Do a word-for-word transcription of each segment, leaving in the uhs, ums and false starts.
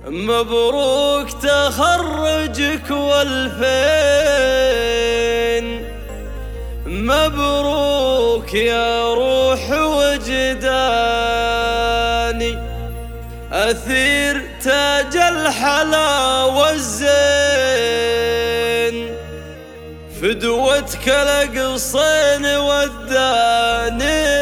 مبروك تخرجك والفين، مبروك يا روح وجداني، أثير تاج الحلا والزين، فدوتك القصين وداني.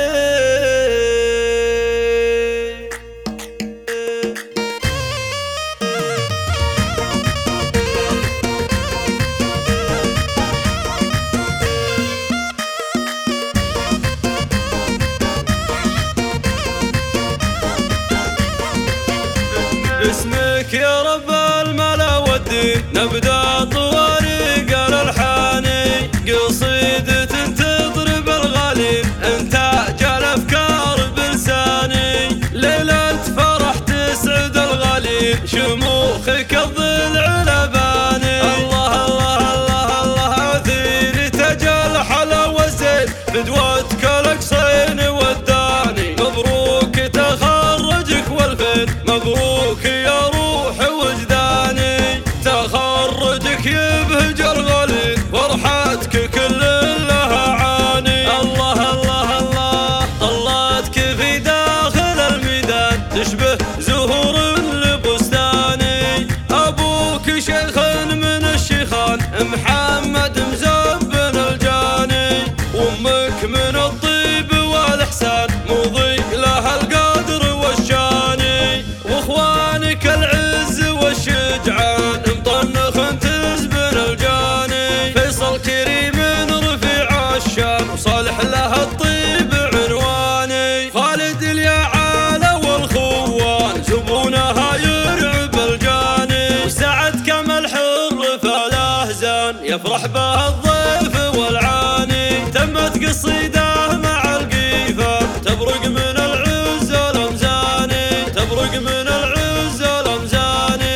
باسمك يا رب الملا والدين نبدأ طوارق الألحاني، قصيدة تضرب الغليل انتاج الأفكار بلساني، ليلة فرح تسعد الغليل شموخك الضلع لباني. الله الله الله الله أثير تاج الحلا والزين، فدوتك القصين وداني، مبروك تخرجك والفين، مبروك يا روح وجداني، تخرجك يبهج الغليل فرحتك كل لها عاني. الله الله الله طلاتك في داخل الميدان تشبه زهور لبستاني، أبوك شيخ من الشيخان محمد مزبن الجاني، وأمك من الطيب والإحسان مضي لها القدر والشاني، واخوانك العز والشجعان مطنخ تزبن الجاني، فيصل كريم رفيع الشام وصالح له الطيب عنواني، خالد اليعالى والخوان زبونها يرعب الجاني، وسعد كمال حر فالاهزان يفرح به الضيف والعاني، تمت قصيده مع القيفه تبرق من العز الامزاني، تبرق من العز الامزاني.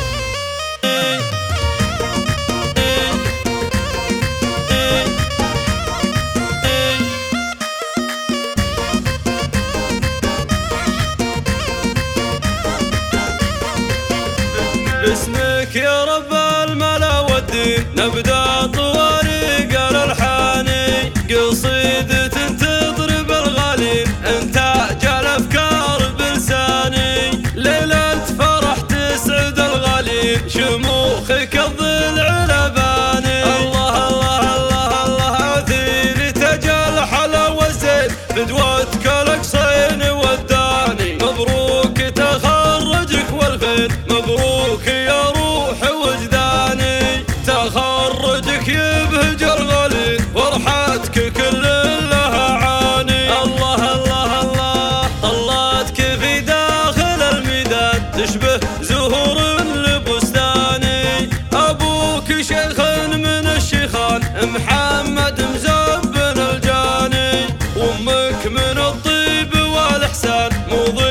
باسمك يا رب الملا والدين نبدأ طوارق الألحاني، قصيدة تضرب الغليل انتاج الأفكار بلساني، ليلة فرح تسعد الغليل شموخك الضلع لباني. الله الله الله الله أثير تاج الحلا والزين، فدوتك القصين وداني، مبروك تخرجك والفين، مبروك يا روح وجداني، تخرجك يبهج الغليل فرحتك كل لها عاني. الله الله الله طلاتك في داخل الميدان تشبه زهور لبستاني، أبوك شيخ من الشيخان محمد مزبن الجاني، وأمك من الطيب والإحسان مضي